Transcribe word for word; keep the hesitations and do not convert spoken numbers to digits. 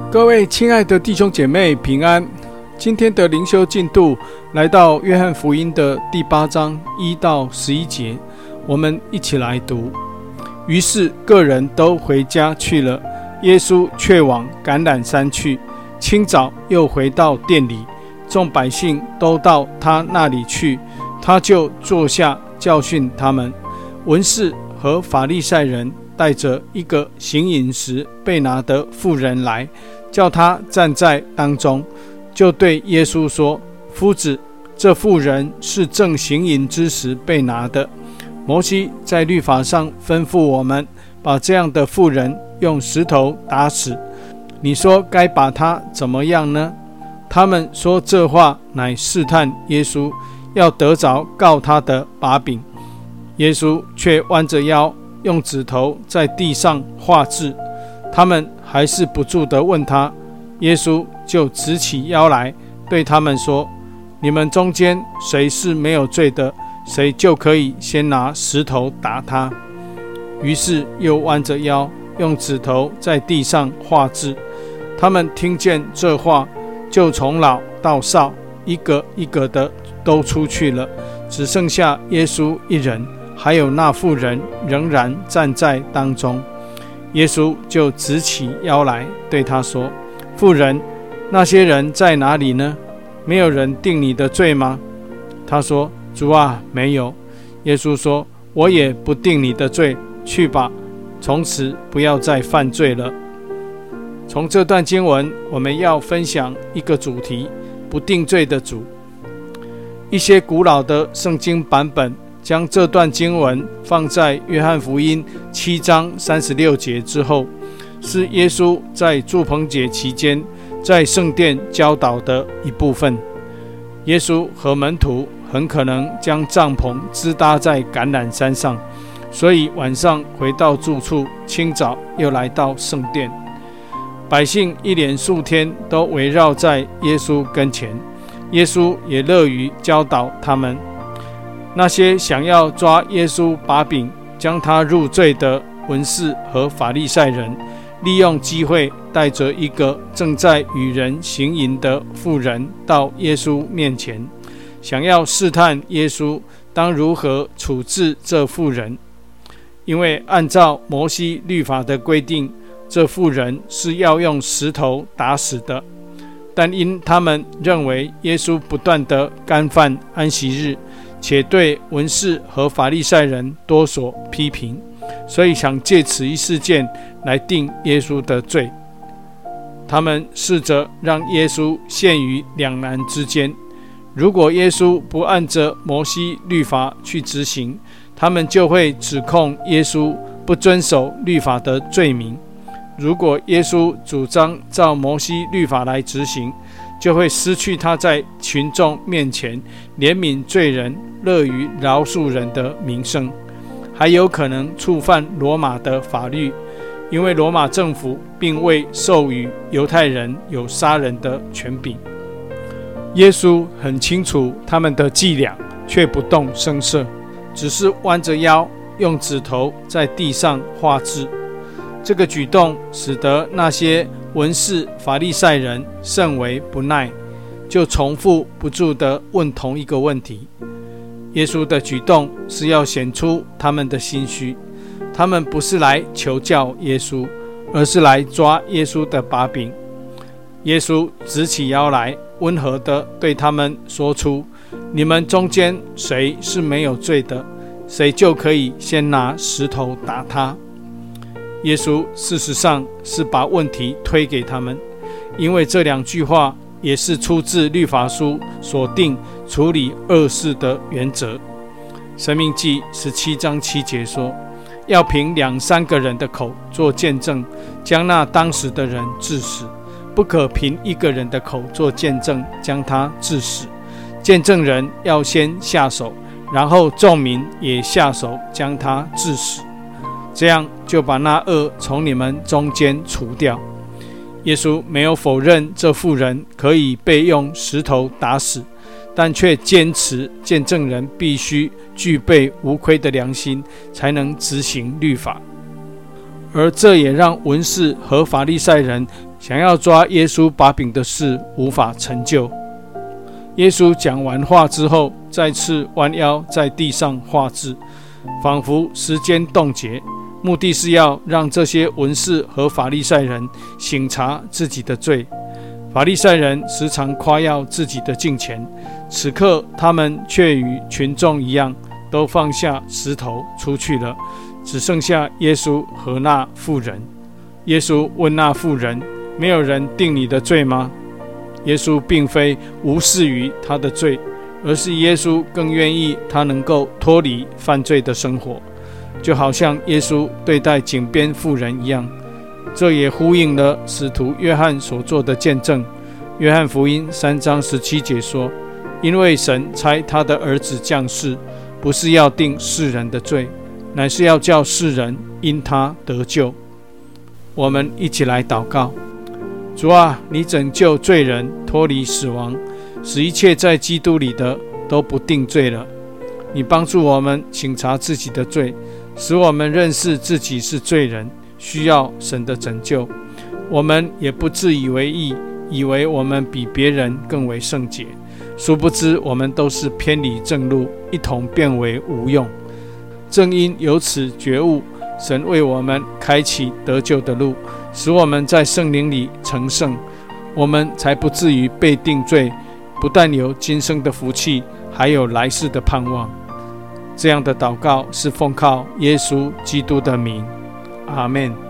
各位亲爱的弟兄姐妹平安，今天的灵修进度来到约翰福音的第八章一到十一节，我们一起来读。于是各人都回家去了，耶稣却往橄榄山去。清早又回到店里，众百姓都到他那里去，他就坐下教训他们。文士和法利赛人带着一个行淫时被拿的妇人来，叫他站在当中，就对耶稣说：夫子，这妇人是正行淫之时被拿的。摩西在律法上吩咐我们，把这样的妇人用石头打死。你说该把她怎么样呢？他们说这话乃试探耶稣，要得着告他的把柄。耶稣却弯着腰，用指头在地上画字。他们还是不住地问他，耶稣就直起腰来，对他们说：你们中间谁是没有罪的，谁就可以先拿石头打他。于是又弯着腰，用指头在地上画字。他们听见这话，就从老到少，一个一个的都出去了，只剩下耶稣一人，还有那妇人仍然站在当中。耶稣就直起腰来，对他说：妇人，那些人在哪里呢？没有人定你的罪吗？他说：主啊，没有。耶稣说：我也不定你的罪，去吧，从此不要再犯罪了。从这段经文，我们要分享一个主题：不定罪的主。一些古老的圣经版本将这段经文放在约翰福音七章三十六节之后，是耶稣在住棚节期间在圣殿教导的一部分。耶稣和门徒很可能将帐篷支搭在橄榄山上，所以晚上回到住处，清早又来到圣殿。百姓一连数天都围绕在耶稣跟前，耶稣也乐于教导他们。那些想要抓耶稣把柄将他入罪的文士和法利赛人，利用机会带着一个正在与人行淫的妇人到耶稣面前，想要试探耶稣当如何处置这妇人。因为按照摩西律法的规定，这妇人是要用石头打死的，但因他们认为耶稣不断地干犯安息日，且对文士和法利赛人多所批评，所以想借此一事件来定耶稣的罪。他们试着让耶稣陷于两难之间。如果耶稣不按着摩西律法去执行，他们就会指控耶稣不遵守律法的罪名；如果耶稣主张照摩西律法来执行，就会失去他在群众面前怜悯罪人、乐于饶恕人的名声，还有可能触犯罗马的法律，因为罗马政府并未授予犹太人有杀人的权柄。耶稣很清楚他们的伎俩，却不动声色，只是弯着腰，用指头在地上画字。这个举动使得那些文士法利赛人甚为不耐，就重复不住地问同一个问题。耶稣的举动是要显出他们的心虚，他们不是来求教耶稣，而是来抓耶稣的把柄。耶稣直起腰来，温和地对他们说出：你们中间谁是没有罪的，谁就可以先拿石头打他。耶稣事实上是把问题推给他们，因为这两句话也是出自律法书所定处理恶事的原则。申命记十七章七节说：要凭两三个人的口做见证，将那当时的人治死，不可凭一个人的口做见证，将他治死。见证人要先下手，然后众民也下手将他治死，这样就把那恶从你们中间除掉。耶稣没有否认这妇人可以被用石头打死，但却坚持见证人必须具备无亏的良心，才能执行律法。 而这也让文士和法利赛人想要抓耶稣把柄的事无法成就。耶稣讲完话之后，再次弯腰在地上画字，仿佛时间冻结，目的是要让这些文士和法利赛人省察自己的罪。法利赛人时常夸耀自己的敬虔，此刻他们却与群众一样，都放下石头出去了，只剩下耶稣和那妇人。耶稣问那妇人：没有人定你的罪吗？耶稣并非无视于他的罪，而是耶稣更愿意他能够脱离犯罪的生活，就好像耶稣对待井边妇人一样。这也呼应了使徒约翰所做的见证。约翰福音三章十七节说：因为神差他的儿子降世，不是要定世人的罪，乃是要叫世人因他得救。我们一起来祷告。主啊，你拯救罪人脱离死亡，使一切在基督里的都不定罪了。你帮助我们省察自己的罪，使我们认识自己是罪人，需要神的拯救。我们也不自以为义，以为我们比别人更为圣洁，殊不知我们都是偏离正路，一同变为无用。正因有此觉悟，神为我们开启得救的路，使我们在圣灵里成圣，我们才不至于被定罪，不但有今生的福气，还有来世的盼望。这样的祷告是奉靠耶稣基督的名，阿们。